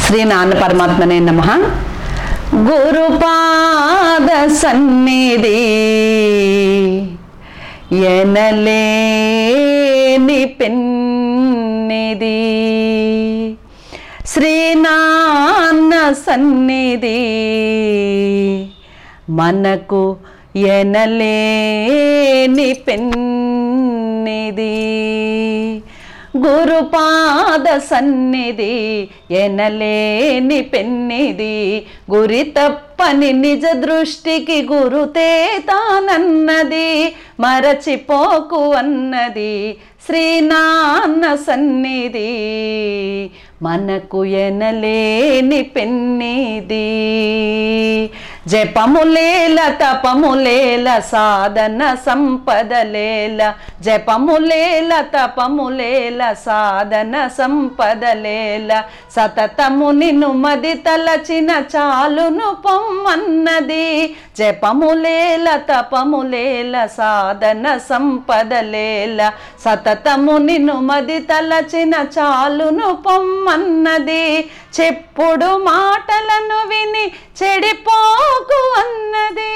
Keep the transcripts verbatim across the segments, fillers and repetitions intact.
శ్రీ నాన్న పరమాత్మనే నమః. గురుపాద సన్నిధి ఎనలేని పెన్నిది, శ్రీ నాన్న సన్నిధి మనకు ఎనలేని పెన్నిది. గురుపాద సన్నిధి ఎనలేని పెన్నిది, గురి తప్పని నిజ దృష్టికి గురుతే తానన్నది, మరచిపోకు అన్నది శ్రీ నాన్న సన్నిధి మనకు ఎనలేని పెన్నిది. జపములేల తపములేల సాధన సంపదలేల, జపములేల తపములేల సాధన సంపదలేల, సతతము నిన్ను మది తలచిన చాలును పొమ్మన్నది. జపములేల తపములేల సాధన సంపదలేల, సతతము నిన్ను మది తలచిన చాలును పొమ్మన్నది. చెప్పుడు మాటలను విని చెడిపోకు అన్నది,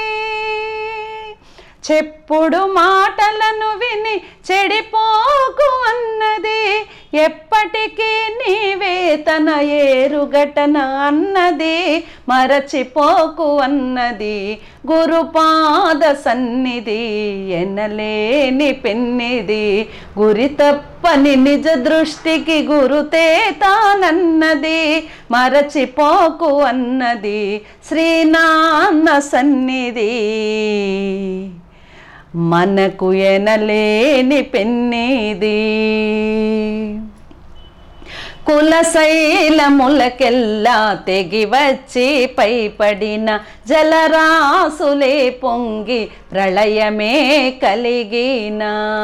చెప్పుడు మాటలను విని చెడిపోకు అన్నది, ఎప్పటికీ నీవే తన ఏరుగటన అన్నది, మరచిపోకు అన్నది గురుపాద సన్నిధి ఎనలేని పెన్నిది. గురి తప్పని నిజ దృష్టికి గురుతే తానన్నది, మరచిపోకు అన్నది శ్రీ నాన్న సన్నిధి మనకు ఎనలేని పెన్నిది. కులశైలములకెల్లా తెగి వచ్చి పైపడిన జలరాసులే పొంగి ప్రళయమే కలిగిన,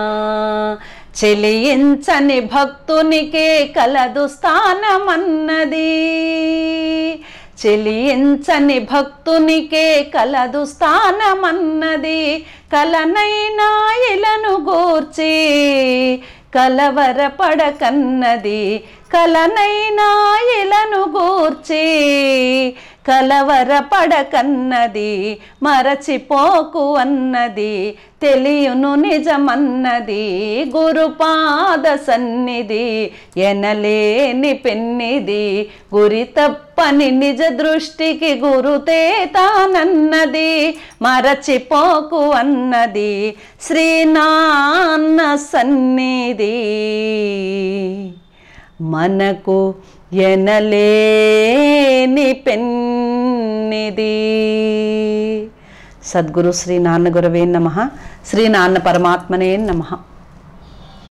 చెలించని భక్తునికే కలదు స్థానమన్నది, చెలించని భక్తునికే కలదు స్థానమన్నది. కలనైనా ఇలను గూర్చి కలవరపడకన్నది, కలనైనా ఇలను గూర్చి కలవరపడకన్నది, మరచిపోకు అన్నది తెలియును నిజమన్నది గురుపాద సన్నిధి ఎనలేని పెన్నిది. గురి తప్పని నిజ దృష్టికి గురుతే తానన్నది, మరచిపోకు అన్నది శ్రీ నాన్న సన్నిధి మనకు ఎనలేని పెన్నిది. సద్గురు శ్రీ నాన్న గురవే నమః. శ్రీ నాన్న పరమాత్మనే నమః.